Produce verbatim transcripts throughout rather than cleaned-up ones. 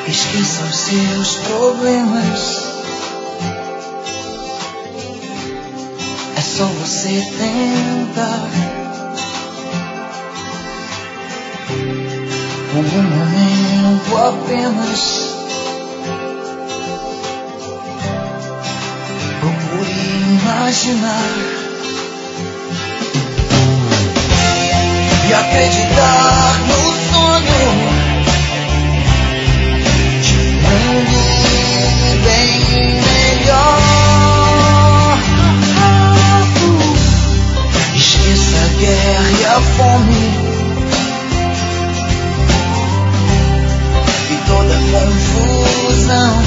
Esqueça os seus problemas. É só você tentar. Um momento apenas. Procure imaginar e acreditar no sonho de um mundo bem melhor. Esqueça a guerra e a fome e toda a confusão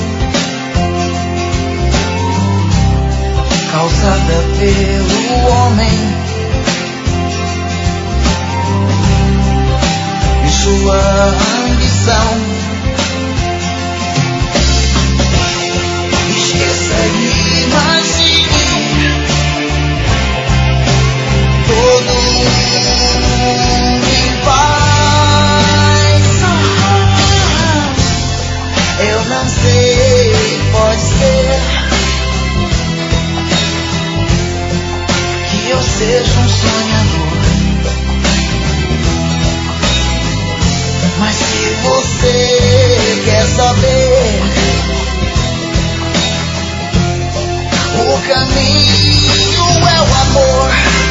causada pelo homem e sua ambição. Esqueça e imagine todo mundo em paz. Eu não sei, pode ser que eu seja um sonhador, mas se você quer saber o caminho é o amor.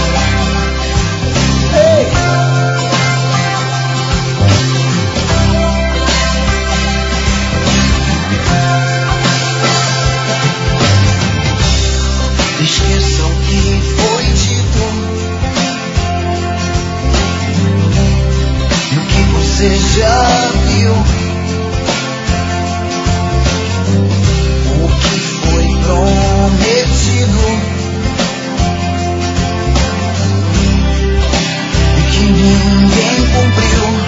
Ei. Esqueça o que foi dito e o que você já viu, o que foi prometido e que ninguém cumpriu.